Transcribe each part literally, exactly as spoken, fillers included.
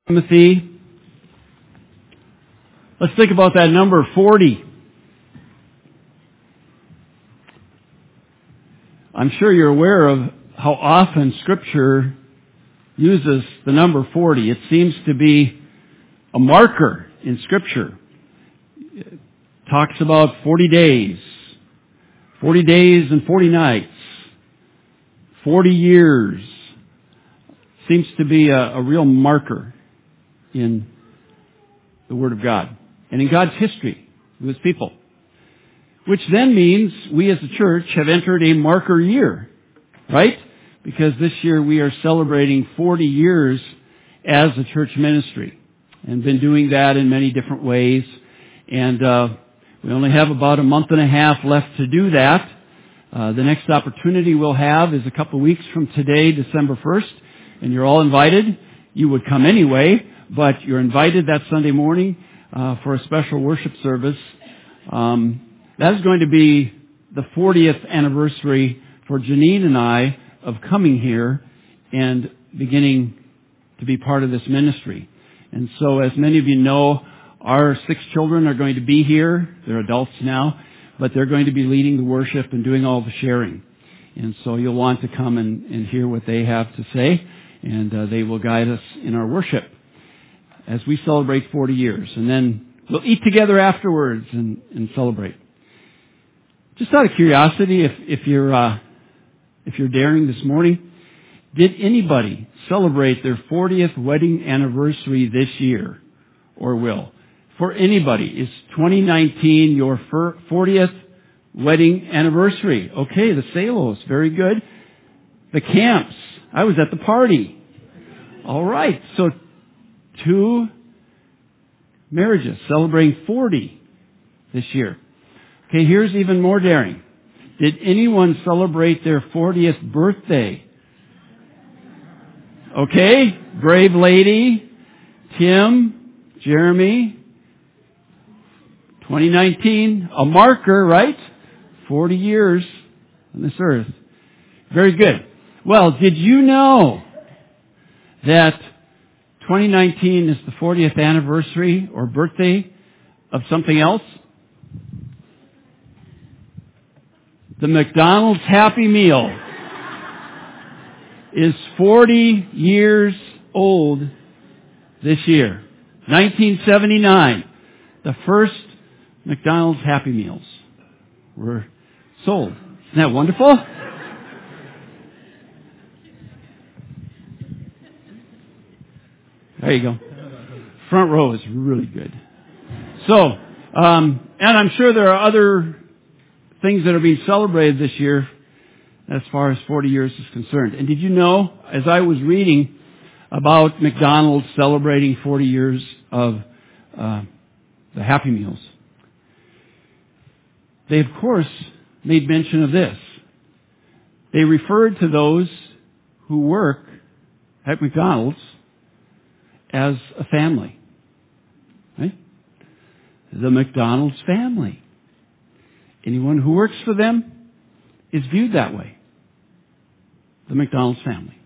Timothy. Let's think about that number forty. I'm sure you're aware of how often Scripture uses the number forty. It seems to be a marker in Scripture. It talks about forty days, forty days and forty nights, forty years. Seems to be a, a real marker in the Word of God and in God's history with His people. Which then means we as a church have entered a marker year, right? Because this year we are celebrating forty years as a church ministry and been doing that in many different ways. And uh, we only have about a month and a half left to do that. Uh, the next opportunity we'll have is a couple of weeks from today, December first, and you're all invited. You would come anyway, but you're invited that Sunday morning uh, for a special worship service. Um, that is going to be the fortieth anniversary for Janine and I of coming here and beginning to be part of this ministry. And so, as many of you know, our six children are going to be here. They're adults now, but they're going to be leading the worship and doing all the sharing. And so you'll want to come and, and hear what they have to say, and uh, they will guide us in our worship as we celebrate forty years. And then we'll eat together afterwards and, and celebrate. Just out of curiosity, if, if you're uh, if you're daring this morning, did anybody celebrate their fortieth wedding anniversary this year, or will? For anybody, is twenty nineteen your fortieth wedding anniversary? Okay, the Salos, very good. The Camps, I was at the party. All right, so two marriages celebrating forty this year. Okay, here's even more daring. Did anyone celebrate their fortieth birthday? Okay, brave lady, Tim, Jeremy, twenty nineteen, a marker, right? forty years on this earth. Very good. Well, did you know that twenty nineteen is the fortieth anniversary or birthday of something else? The McDonald's Happy Meal is forty years old this year. nineteen seventy-nine. The first McDonald's Happy Meals were sold. Isn't that wonderful? There you go. Front row is really good. So, um, and I'm sure there are other things that are being celebrated this year as far as forty years is concerned. And did you know, as I was reading about McDonald's celebrating forty years of uh, the Happy Meals, they, of course, made mention of this. They referred to those who work at McDonald's as a family. Right? The McDonald's family. Anyone who works for them is viewed that way. The McDonald's family.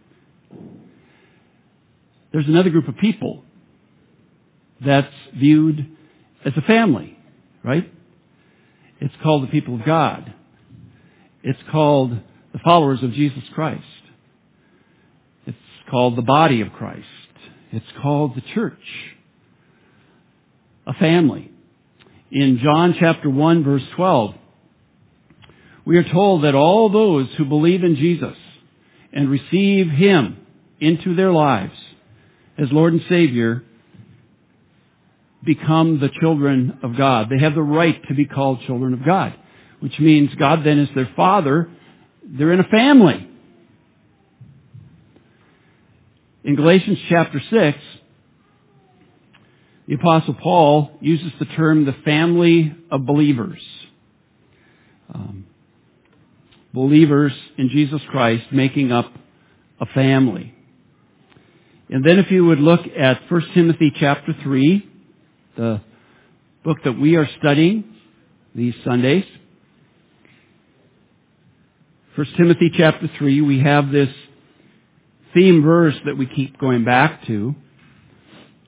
There's another group of people that's viewed as a family, right? It's called the people of God. It's called the followers of Jesus Christ. It's called the body of Christ. It's called the church. A family. In John chapter one, verse twelve, we are told that all those who believe in Jesus and receive Him into their lives as Lord and Savior become the children of God. They have the right to be called children of God, which means God then is their Father. They're in a family. In Galatians chapter six, the Apostle Paul uses the term the family of believers. Um, believers in Jesus Christ making up a family. And then if you would look at First Timothy chapter three, the book that we are studying these Sundays. First Timothy chapter three, we have this theme verse that we keep going back to.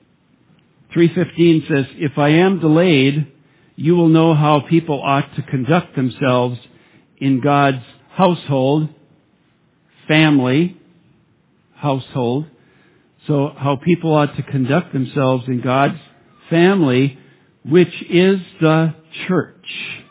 three fifteen says, if I am delayed, you will know how people ought to conduct themselves in God's household, family, household. So how people ought to conduct themselves in God's family, which is the church.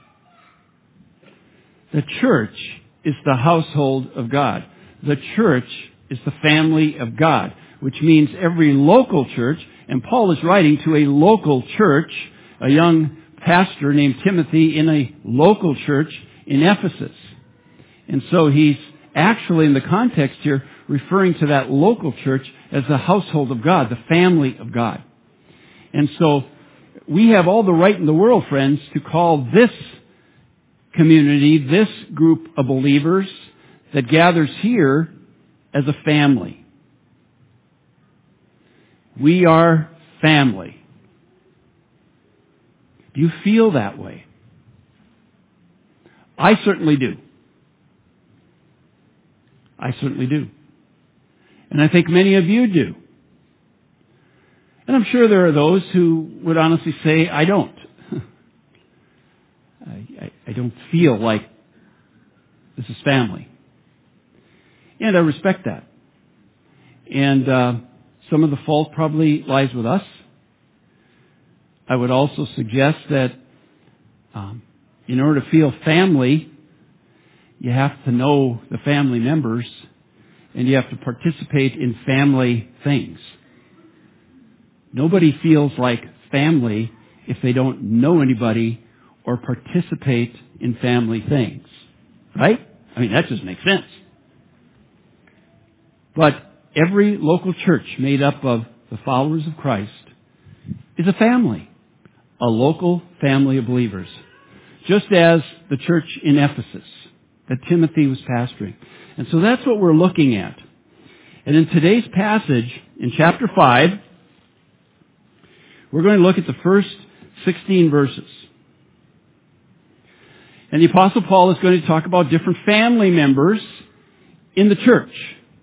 The church is the household of God. The church is the family of God, which means every local church, and Paul is writing to a local church, a young pastor named Timothy in a local church in Ephesus. And so he's actually, in the context here, referring to that local church as the household of God, the family of God. And so we have all the right in the world, friends, to call this community, this group of believers that gathers here as a family. We are family. Do you feel that way? I certainly do. I certainly do. And I think many of you do. And I'm sure there are those who would honestly say, I don't. I, I, I don't feel like this is family. And I respect that. And uh, some of the fault probably lies with us. I would also suggest that um, in order to feel family, you have to know the family members and you have to participate in family things. Nobody feels like family if they don't know anybody or participate in family things. Right? I mean, that just makes sense. But every local church made up of the followers of Christ is a family. A local family of believers. Just as the church in Ephesus that Timothy was pastoring. And so that's what we're looking at. And in today's passage, in chapter five, we're going to look at the first sixteen verses. And the Apostle Paul is going to talk about different family members in the church.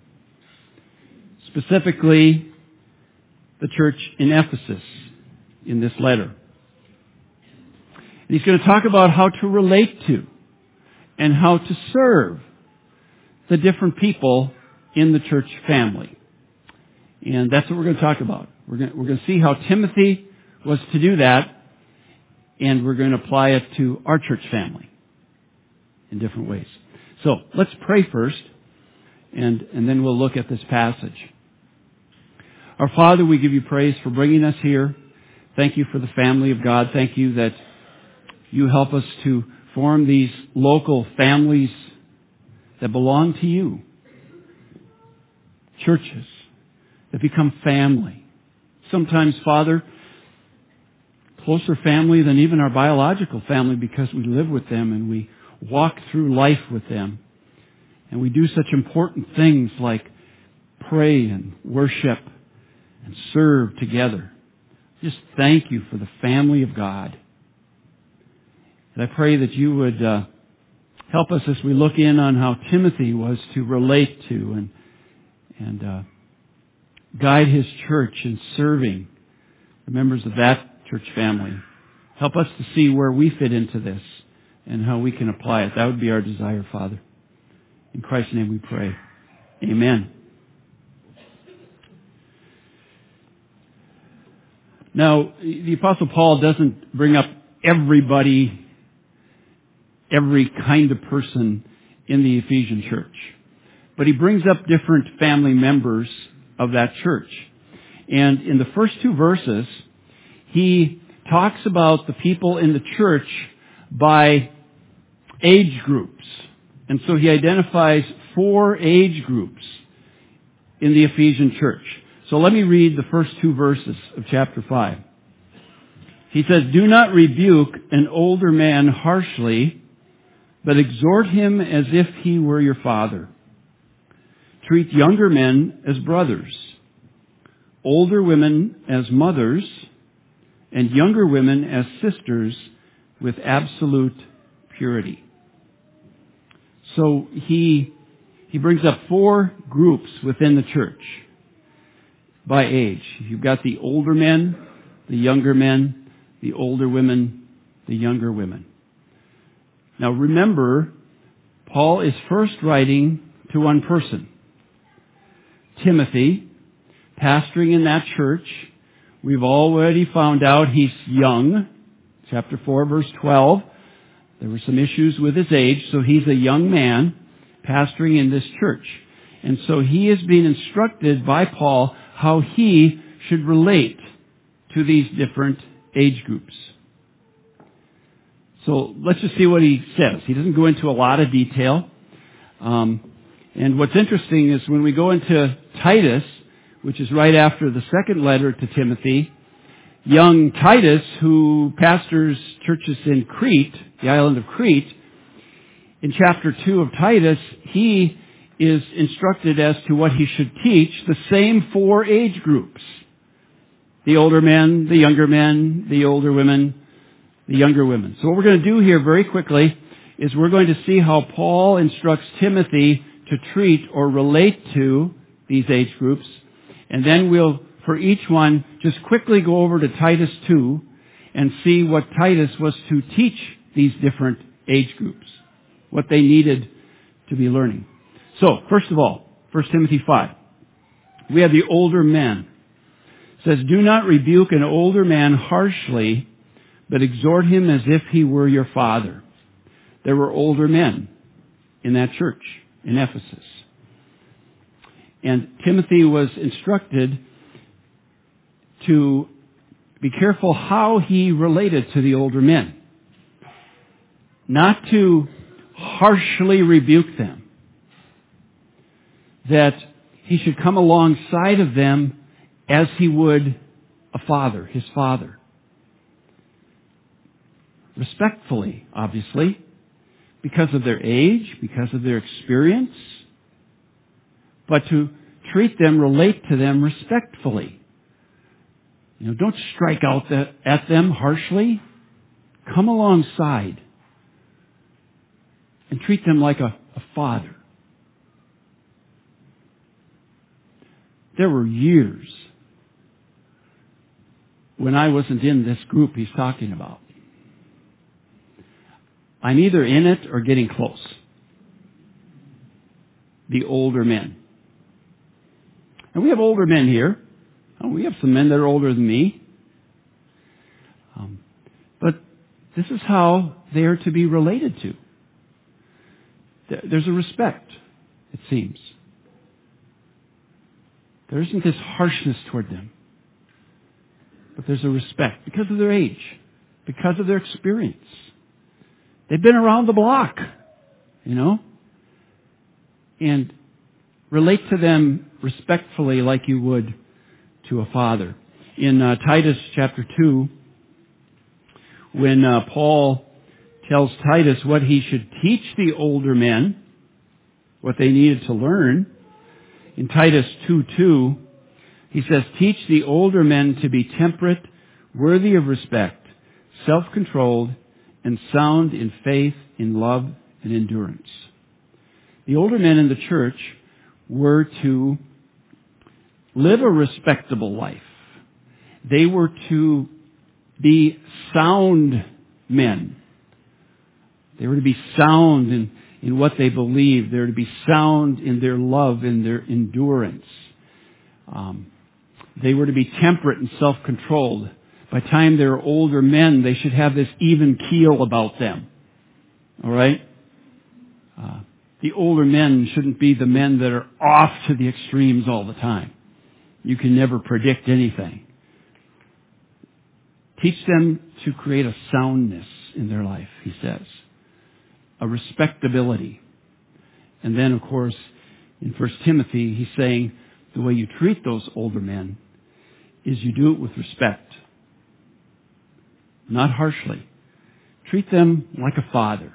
Specifically, the church in Ephesus in this letter. And he's going to talk about how to relate to and how to serve the different people in the church family. And that's what we're going to talk about. We're going to, we're going to see how Timothy was to do that, and we're going to apply it to our church family in different ways. So let's pray first, and, and then we'll look at this passage. Our Father, we give you praise for bringing us here. Thank you for the family of God. Thank you that you help us to form these local families that belong to you. Churches that become family. Sometimes, Father, closer family than even our biological family because we live with them and we walk through life with them. And we do such important things like pray and worship and serve together. Just thank you for the family of God. And I pray that you would uh, help us as we look in on how Timothy was to relate to and and uh, guide his church in serving the members of that church family. Help us to see where we fit into this and how we can apply it. That would be our desire, Father. In Christ's name we pray. Amen. Now, the Apostle Paul doesn't bring up everybody, every kind of person in the Ephesian church. But he brings up different family members of that church. And in the first two verses, he talks about the people in the church by age groups. And so he identifies four age groups in the Ephesian church. So let me read the first two verses of chapter five. He says, "Do not rebuke an older man harshly, but exhort him as if he were your father. Treat younger men as brothers, older women as mothers, and younger women as sisters with absolute purity." So he he brings up four groups within the church by age. You've got the older men, the younger men, the older women, the younger women. Now remember, Paul is first writing to one person, Timothy, pastoring in that church. We've already found out he's young. Chapter four, verse twelve. There were some issues with his age, so he's a young man pastoring in this church. And so he is being instructed by Paul how he should relate to these different age groups. So let's just see what he says. He doesn't go into a lot of detail. Um, and what's interesting is when we go into Titus, which is right after the second letter to Timothy, young Titus, who pastors churches in Crete, the island of Crete, in chapter two of Titus, he is instructed as to what he should teach the same four age groups. The older men, the younger men, the older women, the younger women. So what we're going to do here very quickly is we're going to see how Paul instructs Timothy to treat or relate to these age groups. And then we'll, for each one, just quickly go over to Titus two and see what Titus was to teach these different age groups, what they needed to be learning. So, first of all, First Timothy five. We have the older men. It says, do not rebuke an older man harshly, but exhort him as if he were your father. There were older men in that church in Ephesus. And Timothy was instructed to be careful how he related to the older men. Not to harshly rebuke them. That he should come alongside of them as he would a father, his father. Respectfully, obviously, because of their age, because of their experience, but to treat them, relate to them respectfully. You know, don't strike out the, at them harshly. Come alongside and treat them like a, a father. There were years when I wasn't in this group he's talking about. I'm either in it or getting close. The older men. And we have older men here. Oh, we have some men that are older than me. Um, but this is how they are to be related to. There's a respect, it seems. There isn't this harshness toward them. But there's a respect because of their age, because of their experience. They've been around the block, you know. And relate to them respectfully like you would to a father. In uh, Titus chapter two, when uh, Paul tells Titus what he should teach the older men, what they needed to learn, in Titus two two, he says, teach the older men to be temperate, worthy of respect, self-controlled, and sound in faith, in love, and endurance. The older men in the church were to live a respectable life. They were to be sound men. They were to be sound in, in what they believed. They were to be sound in their love and their endurance. Um, they were to be temperate and self-controlled. By the time they're older men, they should have this even keel about them. All right? Uh, the older men shouldn't be the men that are off to the extremes all the time. You can never predict anything. Teach them to create a soundness in their life, he says. A respectability. And then, of course, in First Timothy, he's saying the way you treat those older men is you do it with respect. Not harshly. Treat them like a father.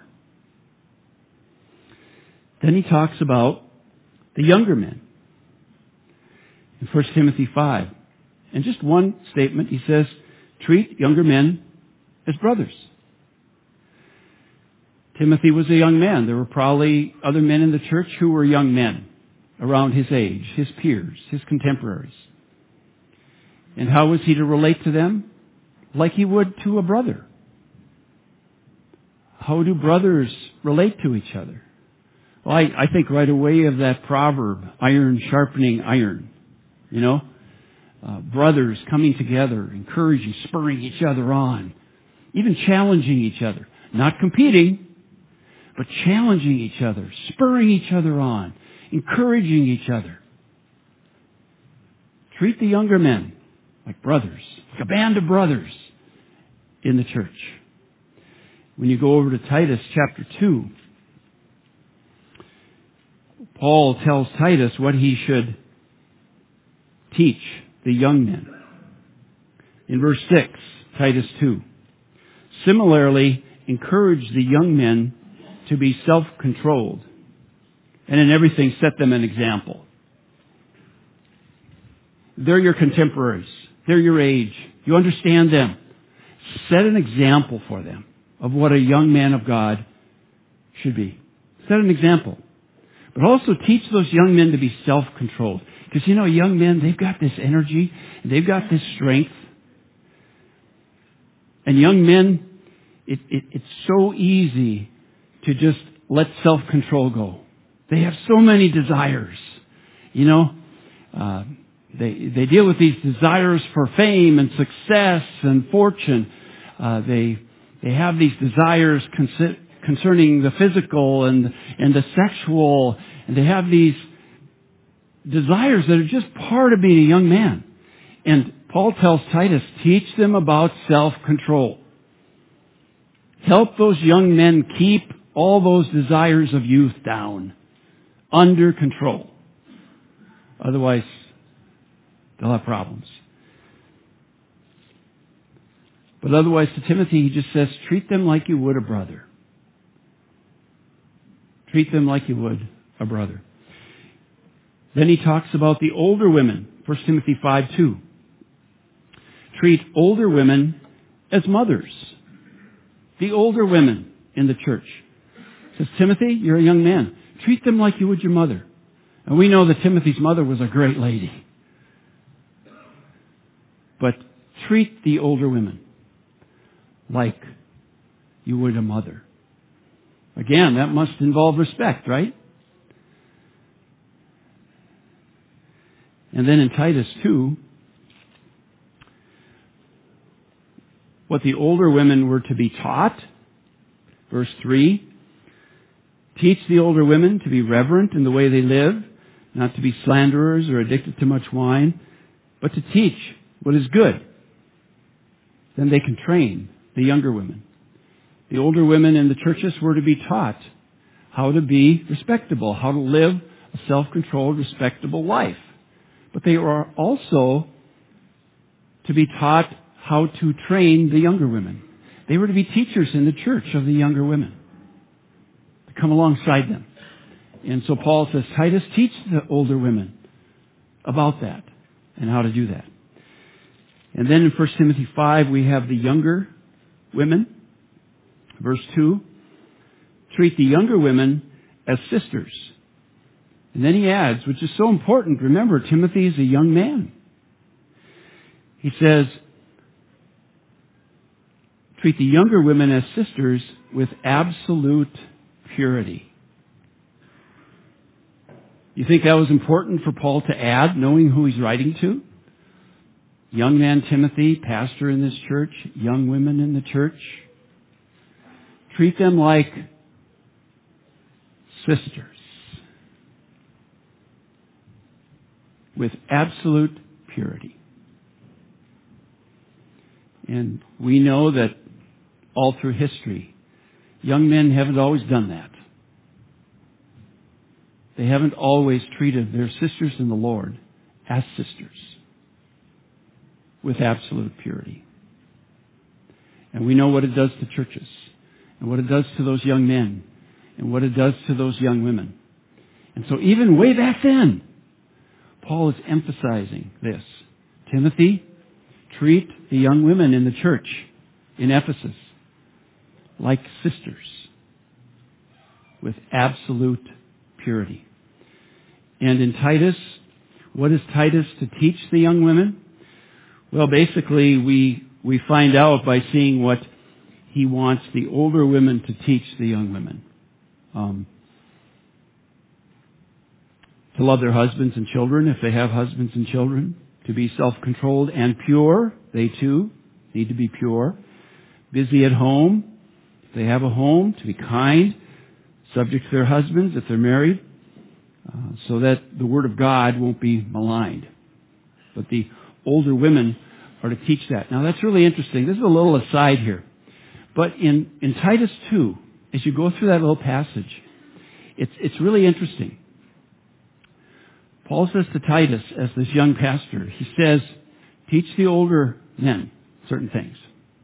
Then he talks about the younger men in First Timothy five. And just one statement, he says, treat younger men as brothers. Timothy was a young man. There were probably other men in the church who were young men around his age, his peers, his contemporaries. And how was he to relate to them? like he would to a brother. How do brothers relate to each other? Well, I, I think right away of that proverb, iron sharpening iron. You know, uh, brothers coming together, encouraging, spurring each other on, even challenging each other. Not competing, but challenging each other, spurring each other on, encouraging each other. Treat the younger men like brothers, like a band of brothers in the church. When you go over to Titus chapter two, Paul tells Titus what he should teach the young men. In verse six, Titus two. Similarly, encourage the young men to be self-controlled, and in everything set them an example. They're your contemporaries. They're your age. You understand them. Set an example for them of what a young man of God should be. Set an example. But also teach those young men to be self-controlled. Because, you know, young men, they've got this energy, and they've got this strength. And young men, it, it, it's so easy to just let self-control go. They have so many desires. You know, uh, they they deal with these desires for fame and success and fortune. Uh, they they have these desires con- concerning the physical and and the sexual, and they have these desires that are just part of being a young man. And Paul tells Titus, teach them about self-control. Help those young men keep all those desires of youth down, under control. Otherwise, they'll have problems. But otherwise, to Timothy, he just says, treat them like you would a brother. Treat them like you would a brother. Then he talks about the older women, First Timothy five two. Treat older women as mothers. The older women in the church. Says, Timothy, you're a young man. Treat them like you would your mother. And we know that Timothy's mother was a great lady. But treat the older women like you would a mother. Again, that must involve respect, right? And then in Titus two, what the older women were to be taught, verse three, teach the older women to be reverent in the way they live, not to be slanderers or addicted to much wine, but to teach what is good. Then they can train the younger women. The older women in the churches were to be taught how to be respectable, how to live a self-controlled, respectable life. But they were also to be taught how to train the younger women. They were to be teachers in the church of the younger women, to come alongside them. And so Paul says, Titus, teach the older women about that and how to do that. And then in First Timothy five, we have the younger women. Verse two, treat the younger women as sisters. And then he adds, which is so important, remember, Timothy is a young man. He says, treat the younger women as sisters with absolute purity. You think that was important for Paul to add, knowing who he's writing to? Young man Timothy, pastor in this church, young women in the church. Treat them like sisters with absolute purity. And we know that all through history, young men haven't always done that. They haven't always treated their sisters in the Lord as sisters with absolute purity. And we know what it does to churches, and what it does to those young men, and what it does to those young women. And so even way back then, Paul is emphasizing this. Timothy, treat the young women in the church in Ephesus like sisters with absolute purity. And in Titus, what is Titus to teach the young women? Well, basically, we we find out by seeing what he wants the older women to teach the young women. Um, to love their husbands and children if they have husbands and children. To be self-controlled and pure. They too need to be pure. Busy at home. If they have a home, to be kind. Subject to their husbands if they're married. Uh, so that the Word of God won't be maligned. But the older women are to teach that. Now that's really interesting. This is a little aside here. But in, in Titus two, as you go through that little passage, it's, it's really interesting. Paul says to Titus, as this young pastor, he says, teach the older men certain things.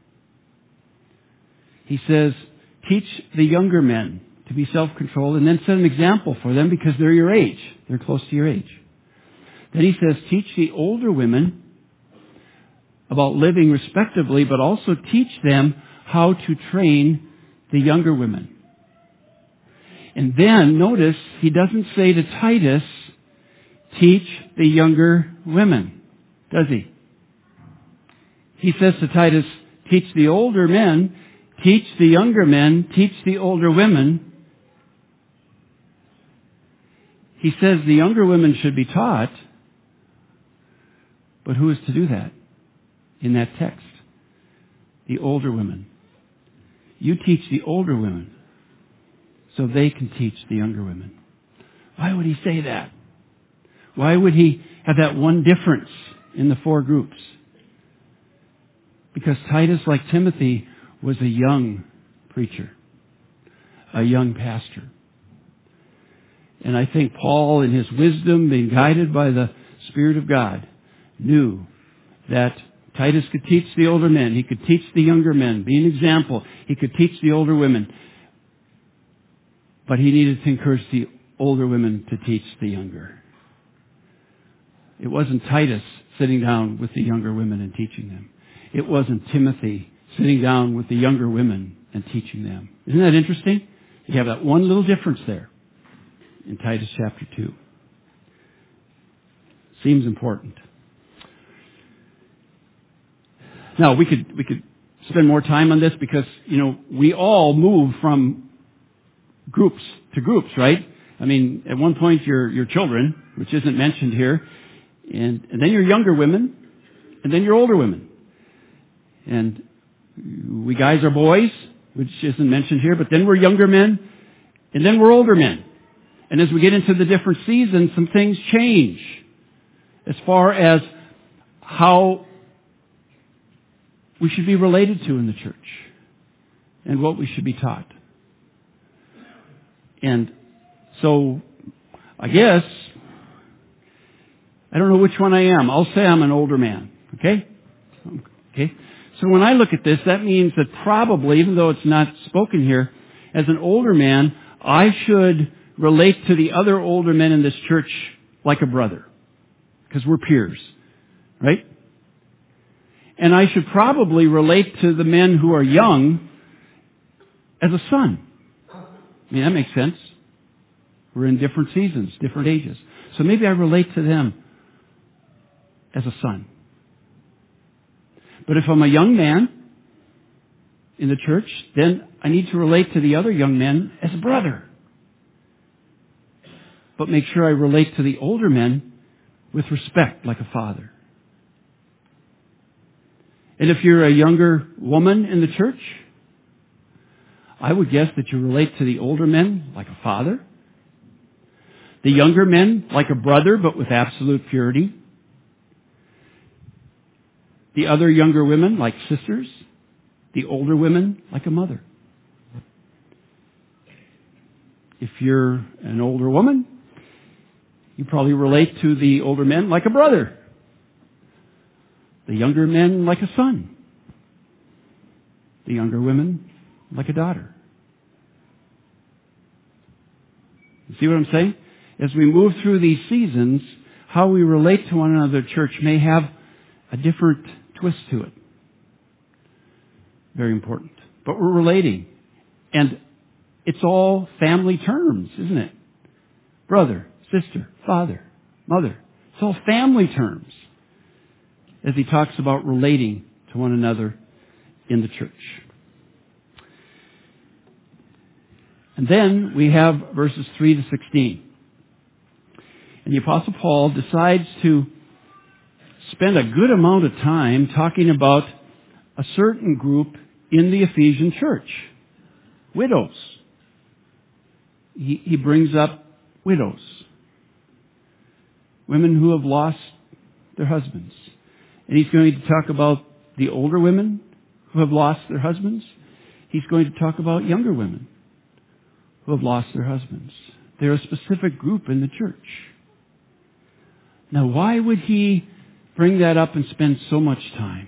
He says, teach the younger men to be self-controlled, and then set an example for them because they're your age. They're close to your age. Then he says, teach the older women about living respectably, but also teach them how to train the younger women. And then, notice, he doesn't say to Titus, teach the younger women, does he? He says to Titus, teach the older men, teach the younger men, teach the older women. He says the younger women should be taught, but who is to do that in that text? The older women. You teach the older women so they can teach the younger women. Why would he say that? Why would he have that one difference in the four groups? Because Titus, like Timothy, was a young preacher, a young pastor. And I think Paul, in his wisdom, being guided by the Spirit of God, knew that Titus could teach the older men. He could teach the younger men, be an example. He could teach the older women. But he needed to encourage the older women to teach the younger. It wasn't Titus sitting down with the younger women and teaching them. It wasn't Timothy sitting down with the younger women and teaching them. Isn't that interesting? You have that one little difference there in Titus chapter two. Seems important. Now, we could, we could spend more time on this because, you know, we all move from groups to groups, right? I mean, at one point you're, you're children, which isn't mentioned here, and, and then you're younger women, and then you're older women. And we guys are boys, which isn't mentioned here, but then we're younger men, and then we're older men. And as we get into the different seasons, some things change as far as how we should be related to in the church and what we should be taught. And so, I guess, I don't know which one I am. I'll say I'm an older man. Okay? Okay? So when I look at this, that means that probably, even though it's not spoken here, as an older man, I should relate to the other older men in this church like a brother. Because we're peers. Right? And I should probably relate to the men who are young as a son. I mean, that makes sense. We're in different seasons, different ages. So maybe I relate to them as a son. But if I'm a young man in the church, then I need to relate to the other young men as a brother. But make sure I relate to the older men with respect, like a father. And if you're a younger woman in the church, I would guess that you relate to the older men like a father. The younger men like a brother, but with absolute purity. The other younger women like sisters. The older women like a mother. If you're an older woman, you probably relate to the older men like a brother. The younger men like a son. The younger women like a daughter. You see what I'm saying? As we move through these seasons, how we relate to one another, church, may have a different twist to it. Very important. But we're relating. And it's all family terms, isn't it? Brother, sister, father, mother. It's all family terms as he talks about relating to one another in the church. And then we have verses three to sixteen. And the Apostle Paul decides to spend a good amount of time talking about a certain group in the Ephesian church. Widows. He, he brings up widows. Women who have lost their husbands. And he's going to talk about the older women who have lost their husbands. He's going to talk about younger women who have lost their husbands. They're a specific group in the church. Now, why would he bring that up and spend so much time?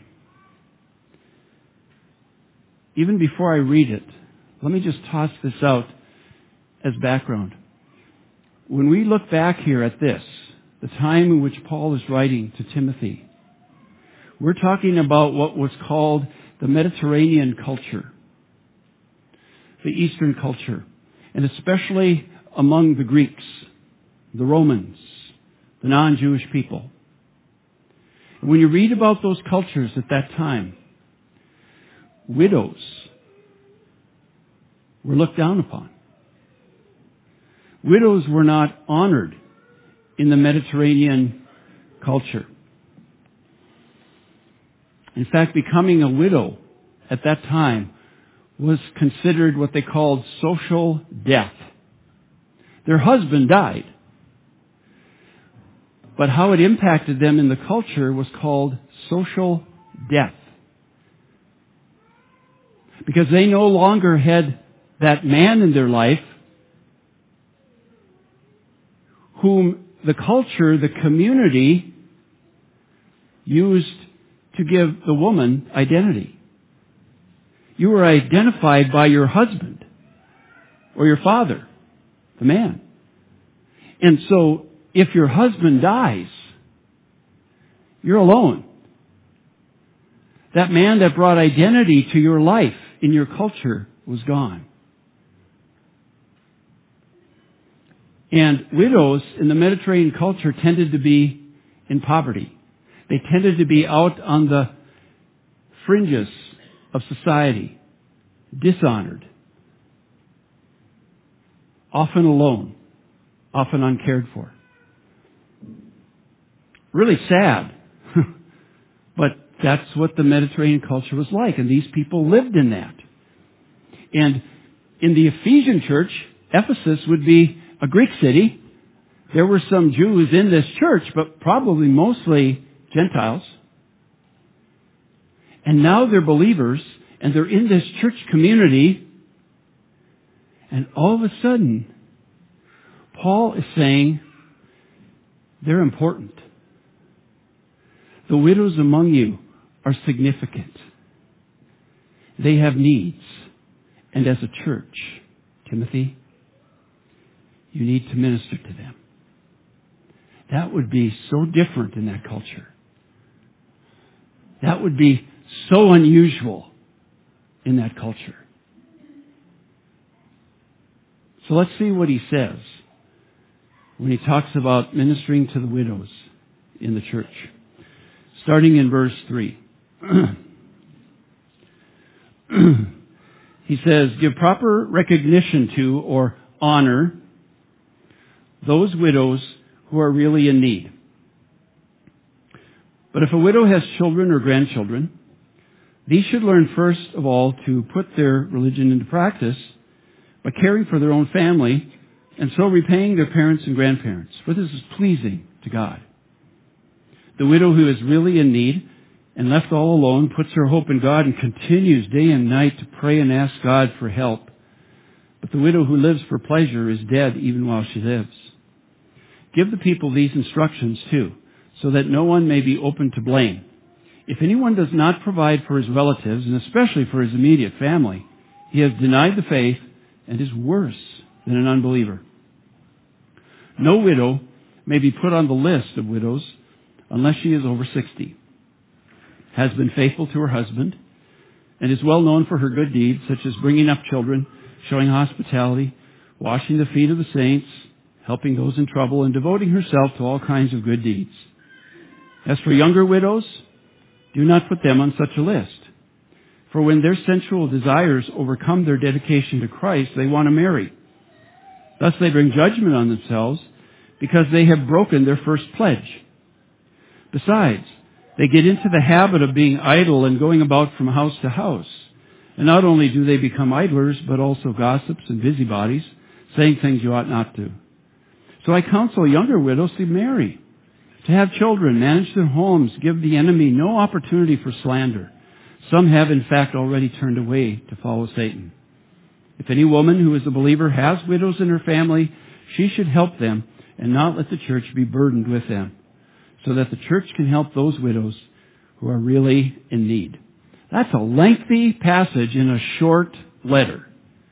Even before I read it, let me just toss this out as background. When we look back here at this, the time in which Paul is writing to Timothy, we're talking about what was called the Mediterranean culture, the Eastern culture, and especially among the Greeks, the Romans, the non-Jewish people. And when you read about those cultures at that time, widows were looked down upon. Widows were not honored in the Mediterranean culture. In fact, becoming a widow at that time was considered what they called social death. Their husband died. But how it impacted them in the culture was called social death. Because they no longer had that man in their life whom the culture, the community, used to give the woman identity. You were identified by your husband or your father, the man. And so, if your husband dies, you're alone. That man that brought identity to your life in your culture was gone. And widows in the Mediterranean culture tended to be in poverty. They tended to be out on the fringes of society, dishonored, often alone, often uncared for. Really sad, but that's what the Mediterranean culture was like, and these people lived in that. And in the Ephesian church, Ephesus would be a Greek city. There were some Jews in this church, but probably mostly Gentiles. And now they're believers, and they're in this church community, and all of a sudden, Paul is saying they're important. The widows among you are significant. They have needs. And as a church, Timothy, you need to minister to them. That would be so different in that culture. That would be so unusual in that culture. So let's see what he says when he talks about ministering to the widows in the church. Starting in verse three. He says, give proper recognition to or honor those widows who are really in need. But if a widow has children or grandchildren, these should learn first of all to put their religion into practice by caring for their own family and so repaying their parents and grandparents, for this is pleasing to God. The widow who is really in need and left all alone puts her hope in God and continues day and night to pray and ask God for help. But the widow who lives for pleasure is dead even while she lives. Give the people these instructions too, so that no one may be open to blame. If anyone does not provide for his relatives, and especially for his immediate family, he has denied the faith and is worse than an unbeliever. No widow may be put on the list of widows unless she is over sixty, has been faithful to her husband, and is well known for her good deeds, such as bringing up children, showing hospitality, washing the feet of the saints, helping those in trouble, and devoting herself to all kinds of good deeds. As for younger widows, Do not put them on such a list. For when their sensual desires overcome their dedication to Christ, they want to marry. Thus they bring judgment on themselves because they have broken their first pledge. Besides, they get into the habit of being idle and going about from house to house. And not only do they become idlers, but also gossips and busybodies, saying things you ought not to. So I counsel younger widows to marry, to have children, manage their homes, give the enemy no opportunity for slander. Some have, in fact, already turned away to follow Satan. If any woman who is a believer has widows in her family, she should help them and not let the church be burdened with them, so that the church can help those widows who are really in need. That's a lengthy passage in a short letter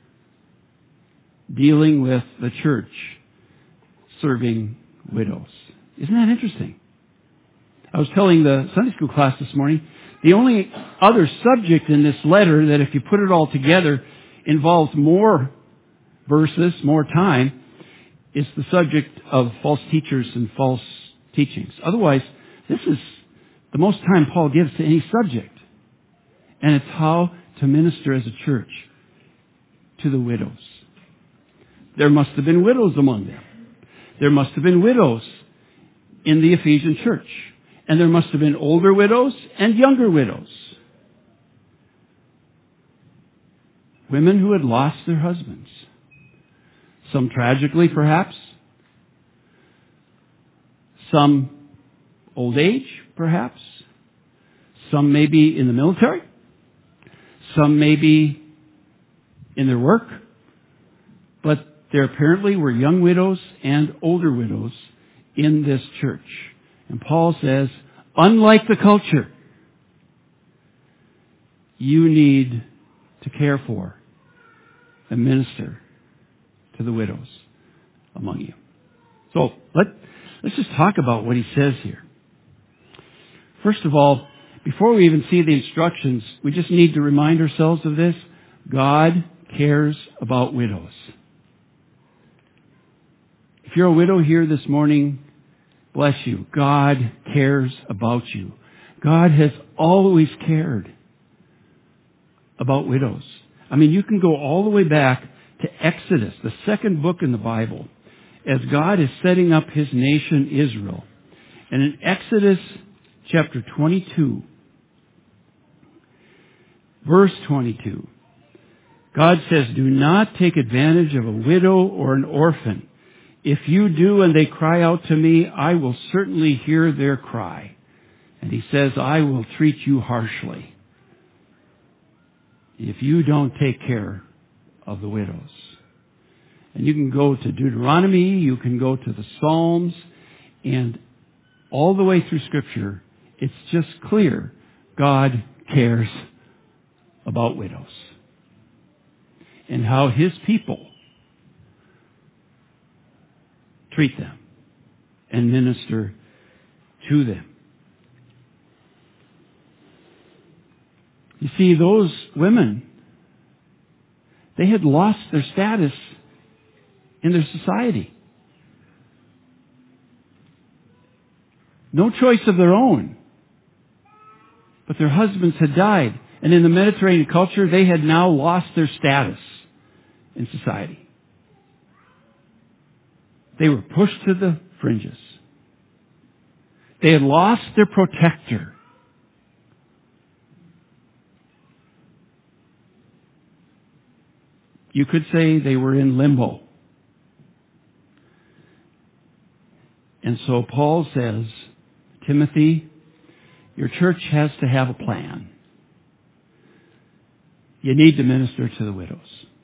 dealing with the church serving widows. Isn't that interesting? I was telling the Sunday school class this morning, the only other subject in this letter that if you put it all together involves more verses, more time, is the subject of false teachers and false teachings. Otherwise, this is the most time Paul gives to any subject. And it's how to minister as a church to the widows. There must have been widows among them. There must have been widows in the Ephesian church. And there must have been older widows and younger widows. Women who had lost their husbands. Some tragically, perhaps. Some old age, perhaps. Some maybe in the military. Some maybe in their work. But there apparently were young widows and older widows in this church. And Paul says, unlike the culture, you need to care for and minister to the widows among you. So let, let's just talk about what he says here. First of all, before we even see the instructions, we just need to remind ourselves of this. God cares about widows. If you're a widow here this morning, bless you. God cares about you. God has always cared about widows. I mean, you can go all the way back to Exodus, the second book in the Bible, as God is setting up His nation Israel. And in Exodus chapter twenty-two, verse twenty-two, God says, do not take advantage of a widow or an orphan. If you do and they cry out to me, I will certainly hear their cry. And he says, I will treat you harshly if you don't take care of the widows. And you can go to Deuteronomy, you can go to the Psalms, and all the way through Scripture, it's just clear God cares about widows and how His people treat them and minister to them. You see, those women, they had lost their status in their society. No choice of their own. But their husbands had died. And in the Mediterranean culture, they had now lost their status in society. They were pushed to the fringes. They had lost their protector. You could say they were in limbo. And so Paul says, Timothy, your church has to have a plan. You need to minister to the widows.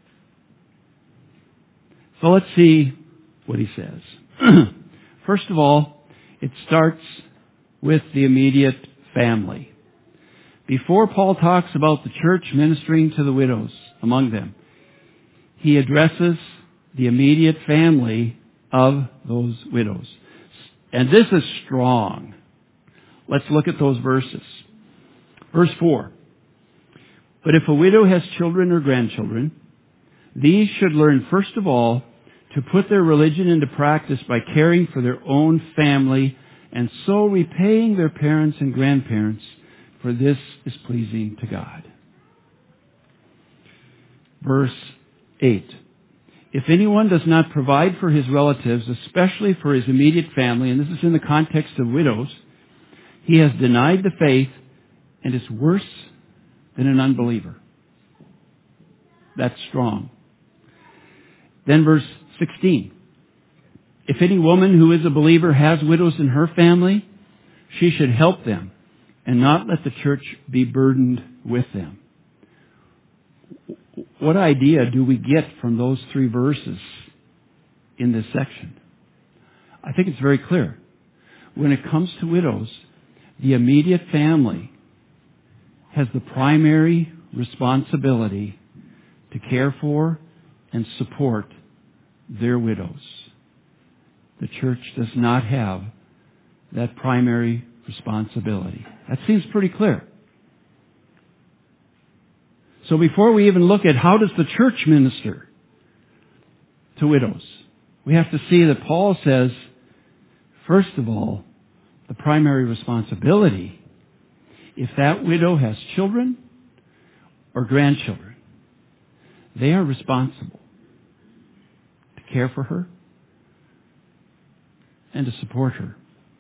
So let's see what he says. First of all, it starts with the immediate family. Before Paul talks about the church ministering to the widows among them, he addresses the immediate family of those widows. And this is strong. Let's look at those verses. Verse four. But if a widow has children or grandchildren, these should learn first of all to put their religion into practice by caring for their own family and so repaying their parents and grandparents for this is pleasing to God. Verse eight. If anyone does not provide for his relatives, especially for his immediate family, and this is in the context of widows, he has denied the faith and is worse than an unbeliever. That's strong. Then verse sixteen. If any woman who is a believer has widows in her family, she should help them and not let the church be burdened with them. What idea do we get from those three verses in this section? I think it's very clear. When it comes to widows, the immediate family has the primary responsibility to care for and support their widows. The church does not have that primary responsibility. That seems pretty clear. So before we even look at how does the church minister to widows, we have to see that Paul says, first of all, the primary responsibility, if that widow has children or grandchildren, they are responsible to care for her and to support her.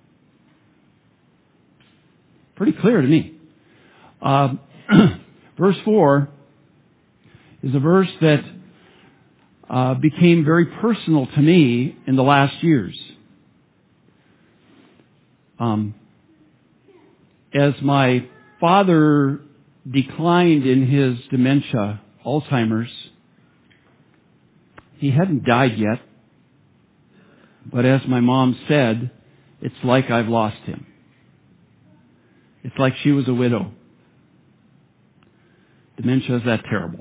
Pretty clear to me. Uh, verse four is a verse that uh, became very personal to me in the last years. Um, as my father declined in his dementia, Alzheimer's, he hadn't died yet, but as my mom said, it's like I've lost him. It's like she was a widow. Dementia is that terrible.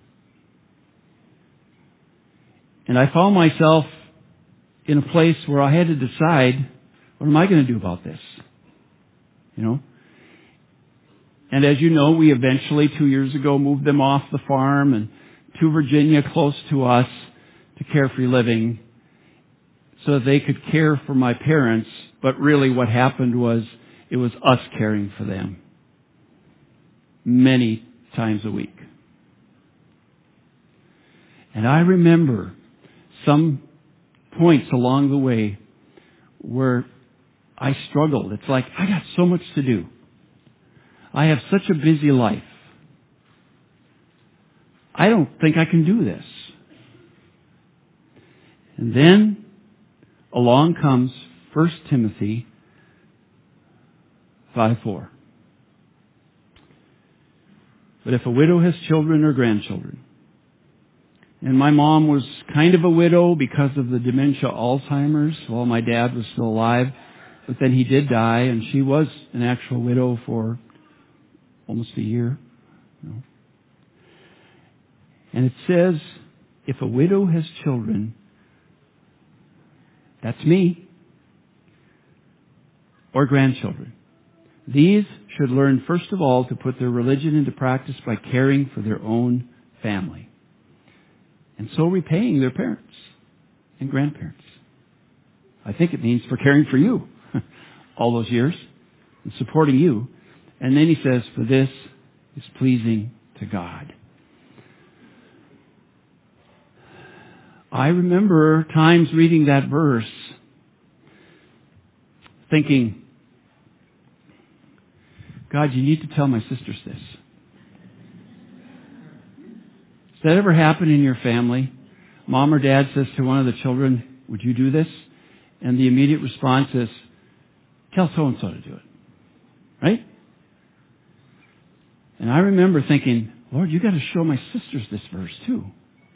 And I found myself in a place where I had to decide, what am I going to do about this? You know? And as you know, we eventually, two years ago, moved them off the farm and to Virginia, close to us, to Carefree Living, so that they could care for my parents. But really what happened was, it was us caring for them many times a week. And I remember some points along the way where I struggled. It's like, I got so much to do. I have such a busy life. I don't think I can do this. And then along comes First Timothy five four. But if a widow has children or grandchildren, and my mom was kind of a widow because of the dementia Alzheimer's while my dad was still alive, but then he did die, and she was an actual widow for almost a year. You know. And it says, if a widow has children, that's me, or grandchildren, these should learn, first of all, to put their religion into practice by caring for their own family, and so repaying their parents and grandparents. I think it means for caring for you all those years and supporting you. And then he says, for this is pleasing to God. I remember times reading that verse thinking, God, you need to tell my sisters this. Does that ever happen in your family? Mom or dad says to one of the children, would you do this? And the immediate response is, tell so-and-so to do it. Right? And I remember thinking, Lord, you got to show my sisters this verse too.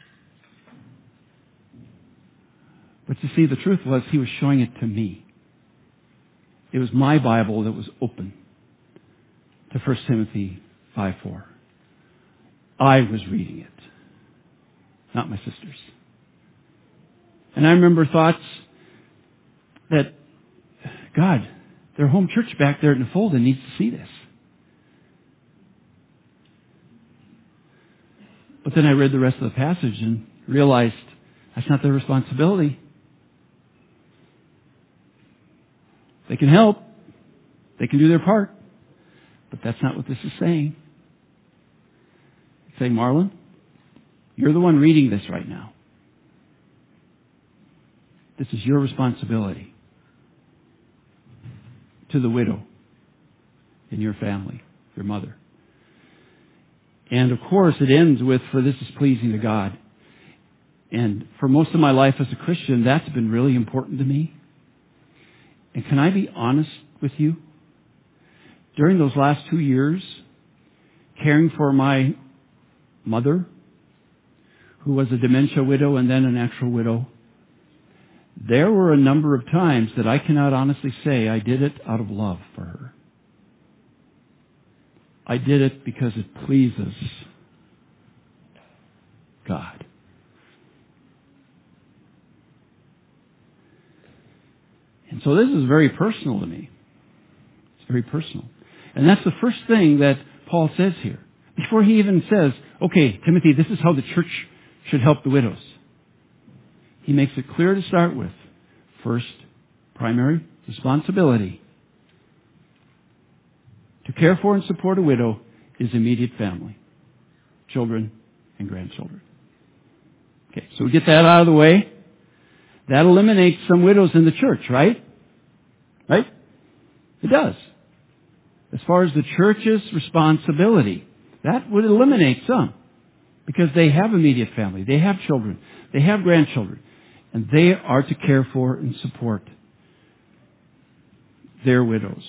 But you see, the truth was he was showing it to me. It was my Bible that was open to First Timothy five four. I was reading it, not my sisters. And I remember thoughts that, God, their home church back there in the Fulda needs to see this. But then I read the rest of the passage and realized that's not their responsibility. They can help. They can do their part. But that's not what this is saying. It's saying, Marlon, you're the one reading this right now. This is your responsibility to the widow in your family, your mother. And of course, it ends with, for this is pleasing to God. And for most of my life as a Christian, that's been really important to me. And can I be honest with you? During those last two years, caring for my mother, who was a dementia widow and then an actual widow, there were a number of times that I cannot honestly say I did it out of love for her. I did it because it pleases God. And so this is very personal to me. It's very personal. And that's the first thing that Paul says here. Before he even says, okay, Timothy, this is how the church should help the widows. He makes it clear to start with. First, primary responsibility to care for and support a widow is immediate family, children and grandchildren. Okay, so we get that out of the way. That eliminates some widows in the church, right? Right? It does. As far as the church's responsibility, that would eliminate some. Because they have immediate family, they have children, they have grandchildren, and they are to care for and support their widows.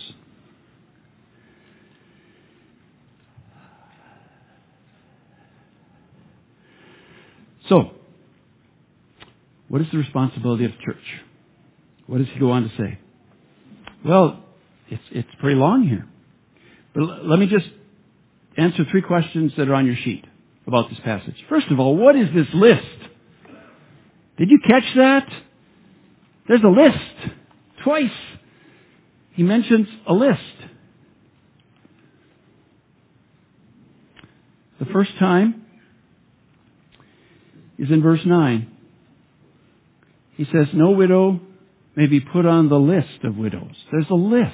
So, what is the responsibility of the church? What does he go on to say? Well, it's, it's pretty long here. But l- let me just answer three questions that are on your sheet about this passage. First of all, what is this list? Did you catch that? There's a list. Twice he mentions a list. The first time is in verse nine. He says, no widow may be put on the list of widows. There's a list.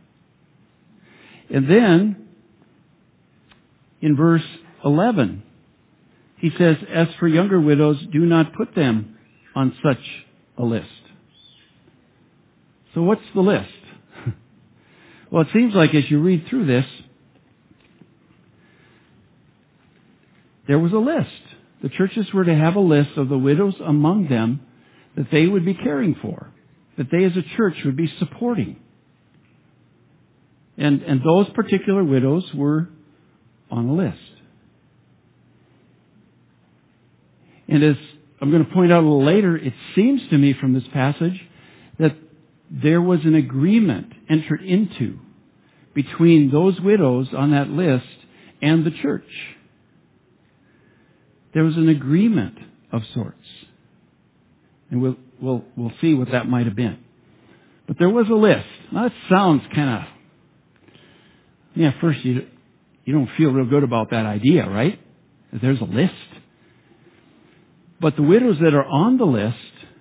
And then, in verse eleven, he says, as for younger widows, do not put them on such a list. So what's the list? Well, it seems like as you read through this, there was a list. The churches were to have a list of the widows among them that they would be caring for, that they as a church would be supporting. And, and those particular widows were on a list. And as I'm going to point out a little later, it seems to me from this passage that there was an agreement entered into between those widows on that list and the church. There was an agreement of sorts. And we'll, we'll, we'll see what that might have been. But there was a list. Now that sounds kind of, yeah, first you, you don't feel real good about that idea, right? That there's a list. But the widows that are on the list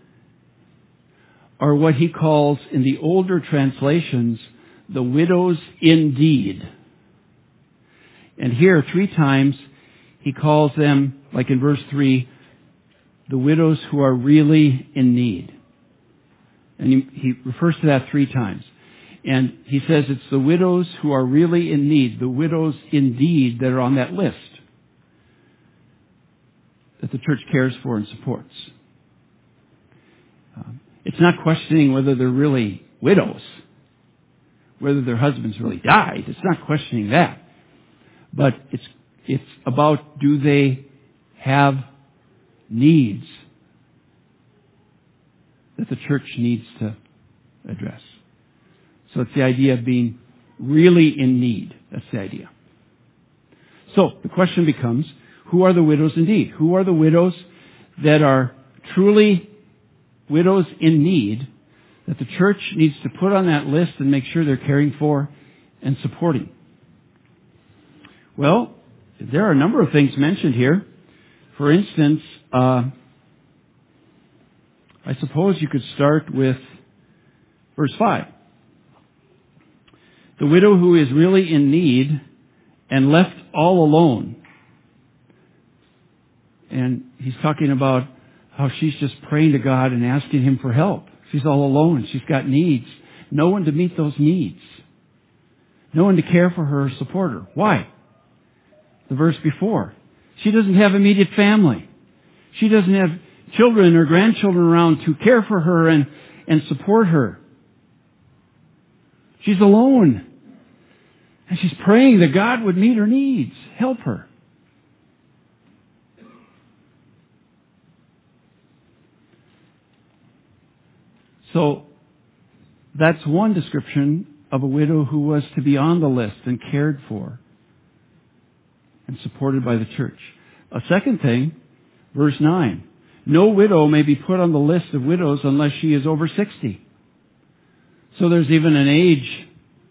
are what he calls in the older translations, the widows indeed. And here three times he calls them, like in verse three, the widows who are really in need. And he, he refers to that three times. And he says it's the widows who are really in need, the widows indeed that are on that list that the church cares for and supports. Um, it's not questioning whether they're really widows, whether their husbands really died. It's not questioning that. But it's it's about, do they have needs that the church needs to address? So it's the idea of being really in need. That's the idea. So the question becomes, who are the widows indeed? Who are the widows that are truly widows in need that the church needs to put on that list and make sure they're caring for and supporting? Well, there are a number of things mentioned here. For instance, uh, I suppose you could start with verse five. The widow who is really in need and left all alone. And he's talking about how she's just praying to God and asking Him for help. She's all alone. She's got needs. No one to meet those needs. No one to care for her or support her. Why? The verse before. She doesn't have immediate family. She doesn't have children or grandchildren around to care for her and, and support her. She's alone. And she's praying that God would meet her needs, help her. So, that's one description of a widow who was to be on the list and cared for and supported by the church. A second thing, verse nine. No widow may be put on the list of widows unless she is over sixty. So there's even an age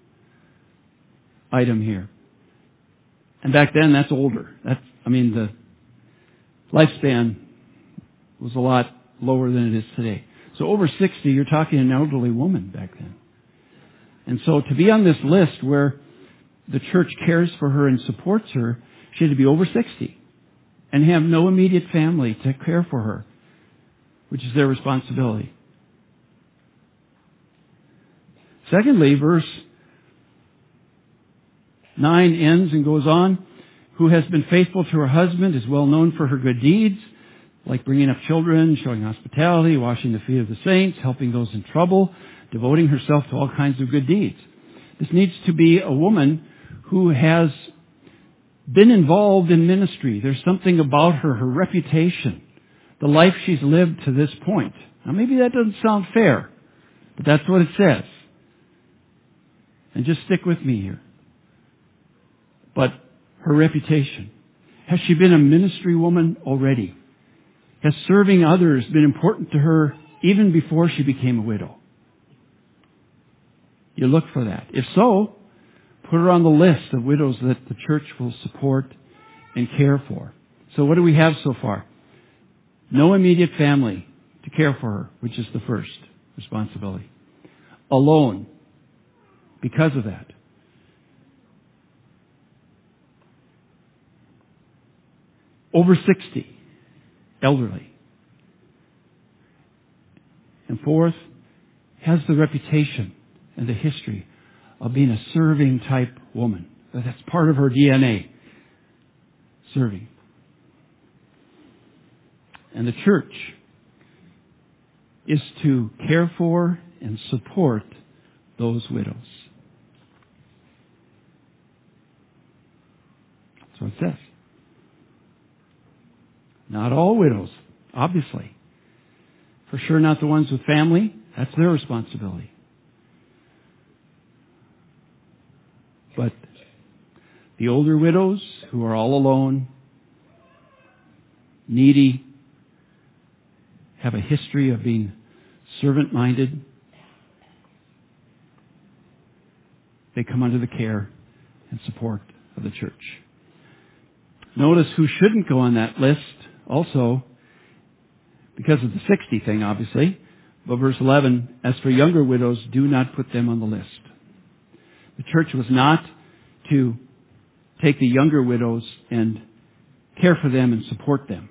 item here. And back then, that's older. That's, I mean, the lifespan was a lot lower than it is today. So over sixty, you're talking an elderly woman back then. And so to be on this list where the church cares for her and supports her, she had to be over sixty and have no immediate family to care for her, which is their responsibility. Secondly, verse nine ends and goes on, who has been faithful to her husband is well known for her good deeds, like bringing up children, showing hospitality, washing the feet of the saints, helping those in trouble, devoting herself to all kinds of good deeds. This needs to be a woman who has been involved in ministry. There's something about her, her reputation, the life she's lived to this point. Now maybe that doesn't sound fair, but that's what it says. And just stick with me here. But her reputation. Has she been a ministry woman already? Has serving others been important to her even before she became a widow? You look for that. If so, put her on the list of widows that the church will support and care for. So what do we have so far? No immediate family to care for her, which is the first responsibility. Alone, because of that. Over sixty, elderly. And fourth, has the reputation and the history of being a serving type woman. That's part of her D N A. Serving. And the church is to care for and support those widows. That's what it says. Not all widows, obviously. For sure not the ones with family. That's their responsibility. But the older widows who are all alone, needy, have a history of being servant-minded, they come under the care and support of the church. Notice who shouldn't go on that list also, because of the sixty thing, obviously. But verse eleven, as for younger widows, do not put them on the list. The church was not to take the younger widows and care for them and support them.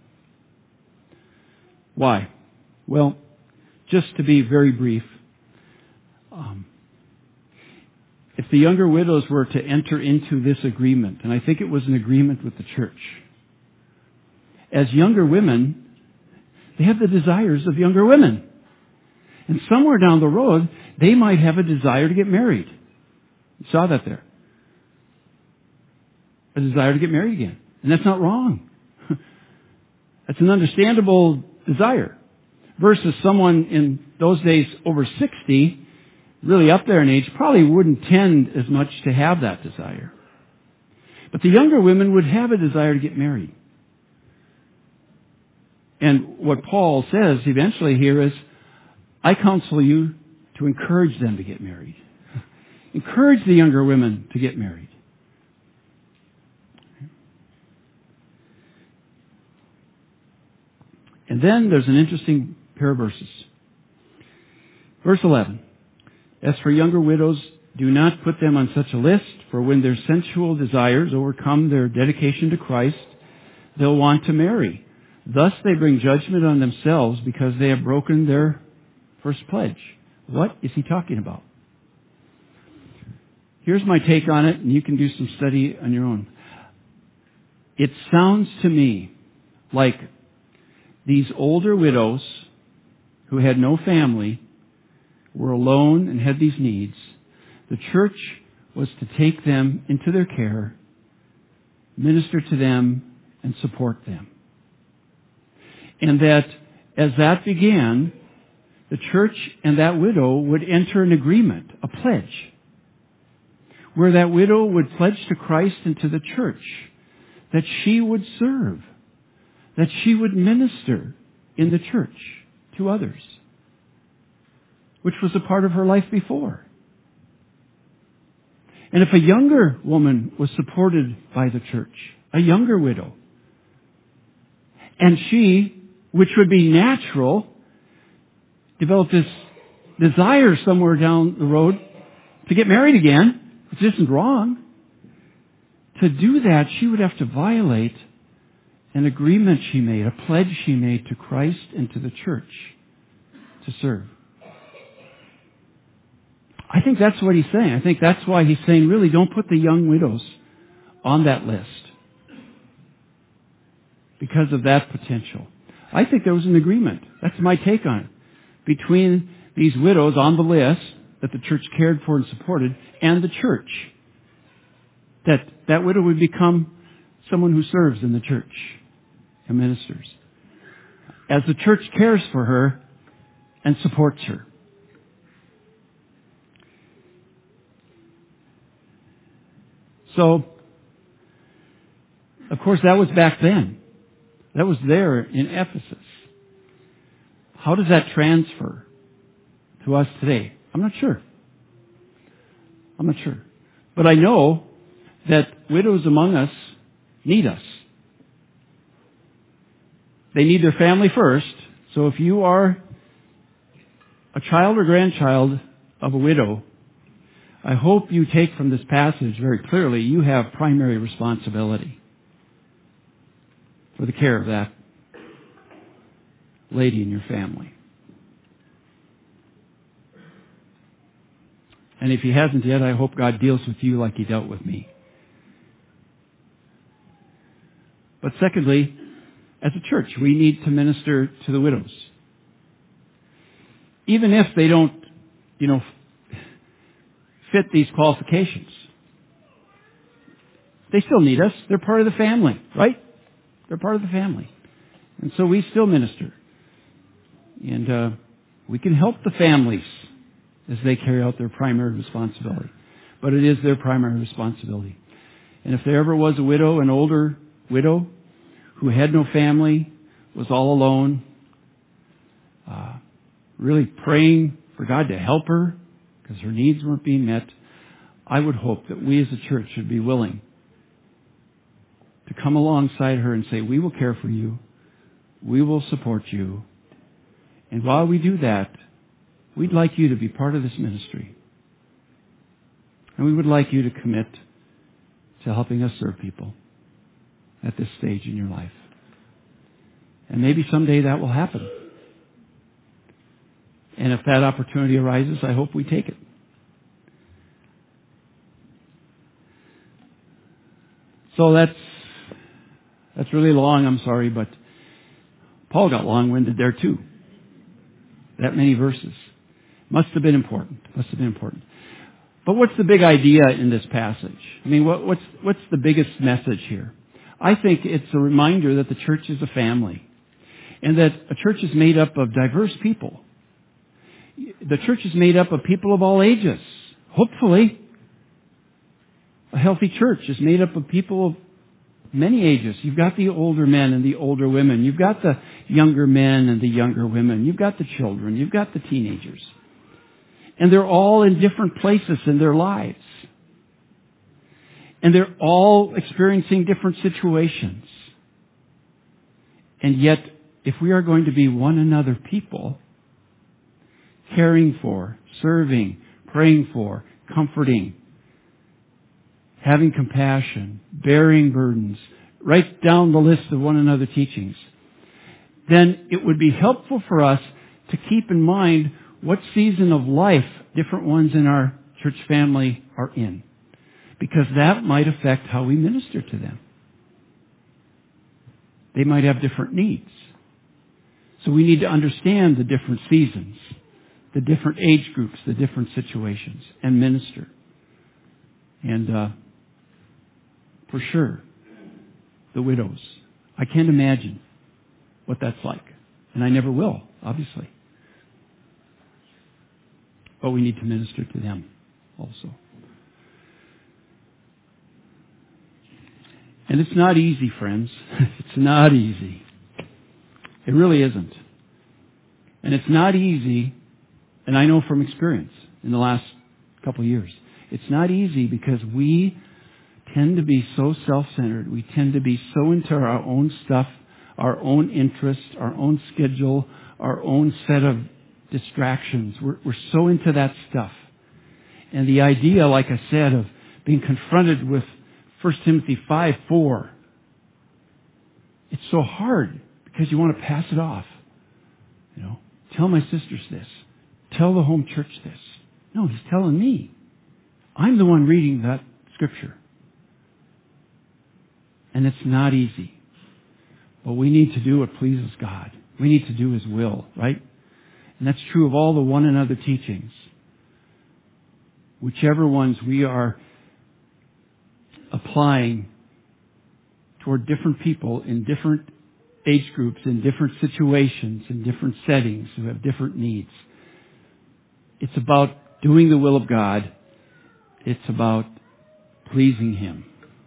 Why? Well, just to be very brief, um, if the younger widows were to enter into this agreement, and I think it was an agreement with the church, as younger women, they have the desires of younger women. And somewhere down the road, they might have a desire to get married. You saw that there. A desire to get married again. And that's not wrong. That's an understandable desire. Versus someone in those days over sixty, really up there in age, probably wouldn't tend as much to have that desire. But the younger women would have a desire to get married. And what Paul says eventually here is, I counsel you to encourage them to get married. Encourage the younger women to get married. And then there's an interesting pair of verses. Verse eleven. As for younger widows, Do not put them on such a list, for when their sensual desires overcome their dedication to Christ, they'll want to marry. Thus they bring judgment on themselves because they have broken their first pledge. What is he talking about? Here's my take on it, and you can do some study on your own. It sounds to me like these older widows who had no family, were alone and had these needs. The church was to take them into their care, minister to them, and support them. And that as that began, the church and that widow would enter an agreement, a pledge, where that widow would pledge to Christ and to the church that she would serve, that she would minister in the church to others, which was a part of her life before. And if a younger woman was supported by the church, a younger widow, and she, which would be natural, developed this desire somewhere down the road to get married again, which isn't wrong, to do that, she would have to violate an agreement she made, a pledge she made to Christ and to the church to serve. I think that's what he's saying. I think that's why he's saying, really, don't put the young widows on that list because of that potential. I think there was an agreement. That's my take on it. Between these widows on the list that the church cared for and supported and the church. That that widow would become someone who serves in the church and ministers. As the church cares for her and supports her. So, of course, that was back then. That was there in Ephesus. How does that transfer to us today? I'm not sure. I'm not sure. But I know that widows among us need us. They need their family first. So if you are a child or grandchild of a widow, I hope you take from this passage very clearly you have primary responsibility for the care of that lady in your family. And if he hasn't yet, I hope God deals with you like he dealt with me. But secondly, as a church, we need to minister to the widows. Even if they don't, you know, fit these qualifications. They still need us. They're part of the family, right? They're part of the family. And so we still minister. And uh, we can help the families as they carry out their primary responsibility. But it is their primary responsibility. And if there ever was a widow, an older widow, who had no family, was all alone, uh, really praying for God to help her because her needs weren't being met, I would hope that we as a church should be willing to come alongside her and say, we will care for you, we will support you, and while we do that, we'd like you to be part of this ministry. And we would like you to commit to helping us serve people at this stage in your life. And maybe someday that will happen. And if that opportunity arises, I hope we take it. So that's that's really long, I'm sorry, but Paul got long-winded there too. That many verses. Must have been important. Must have been important. But what's the big idea in this passage? I mean, what, what's what's the biggest message here? I think it's a reminder that the church is a family. And that a church is made up of diverse people. The church is made up of people of all ages. Hopefully, a healthy church is made up of people of many ages. You've got the older men and the older women. You've got the younger men and the younger women. You've got the children. You've got the teenagers. And they're all in different places in their lives. And they're all experiencing different situations. And yet, if we are going to be one another people, caring for, serving, praying for, comforting, having compassion, bearing burdens, write down the list of one another teachings, then it would be helpful for us to keep in mind what season of life different ones in our church family are in, because that might affect how we minister to them. They might have different needs. So we need to understand the different seasons, the different age groups, the different situations, and minister. And uh, for sure, the widows. I can't imagine what that's like. And I never will, obviously. But we need to minister to them also. And it's not easy, friends. It's not easy. It really isn't. And it's not easy, and I know from experience in the last couple of years, it's not easy because we tend to be so self-centered. We tend to be so into our own stuff, our own interests, our own schedule, our own set of distractions. We're, we're so into that stuff. And the idea, like I said, of being confronted with First Timothy five four, it's so hard because you want to pass it off. You know, tell my sisters this. Tell the home church this. No, he's telling me. I'm the one reading that scripture. And it's not easy. But we need to do what pleases God. We need to do His will, right? And that's true of all the one another teachings. Whichever ones we are applying toward different people in different age groups, in different situations, in different settings who have different needs. It's about doing the will of God. It's about pleasing Him.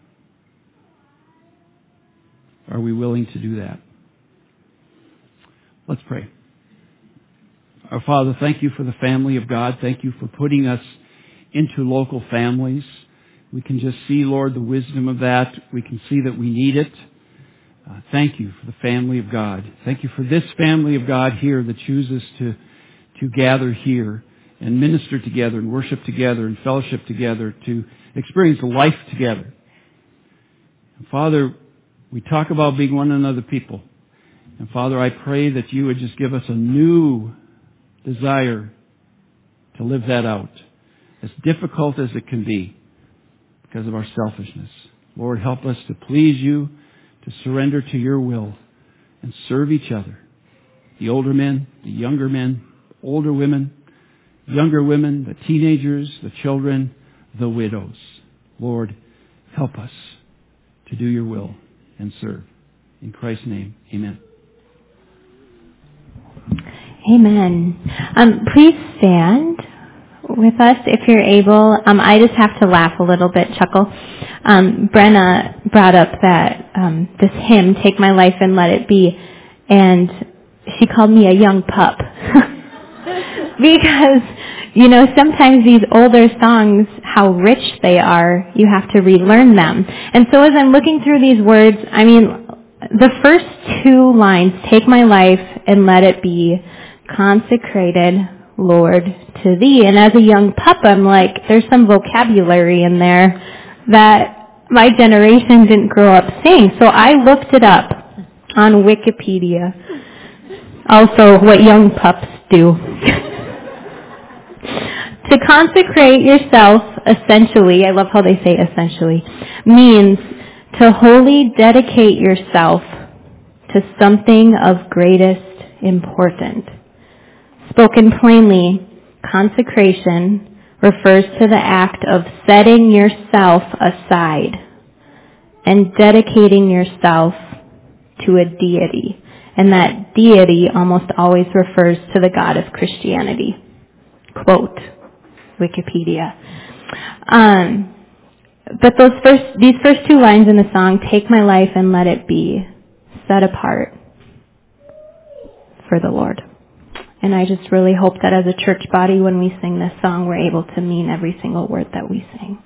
Are we willing to do that? Let's pray. Our Father, thank you for the family of God. Thank you for putting us into local families. We can just see, Lord, the wisdom of that. We can see that we need it. Uh, thank you for the family of God. Thank you for this family of God here that chooses to, to gather here and minister together and worship together and fellowship together, to experience life together. And Father, we talk about being one another people. And Father, I pray that you would just give us a new desire to live that out, as difficult as it can be because of our selfishness. Lord, help us to please you, to surrender to your will, and serve each other. The older men, the younger men, older women, younger women, the teenagers, the children, the widows. Lord, help us to do your will and serve. In Christ's name, amen. Amen. Um, please stand with us if you're able. Um, I just have to laugh a little bit, chuckle. Um, Brenna brought up that um, this hymn, Take My Life and Let It Be, and she called me a young pup. Because, you know, sometimes these older songs, how rich they are, you have to relearn them. And so as I'm looking through these words, I mean, the first two lines, take my life and let it be consecrated, Lord, to thee. And as a young pup, I'm like, there's some vocabulary in there that my generation didn't grow up saying. So I looked it up on Wikipedia. Also, what young pups do. To consecrate yourself, essentially, I love how they say essentially, means to wholly dedicate yourself to something of greatest importance. Spoken plainly, consecration refers to the act of setting yourself aside and dedicating yourself to a deity. And that deity almost always refers to the God of Christianity. Quote, Wikipedia. Um, but those first, these first two lines in the song, take my life and let it be set apart for the Lord. And I just really hope that as a church body, when we sing this song, we're able to mean every single word that we sing.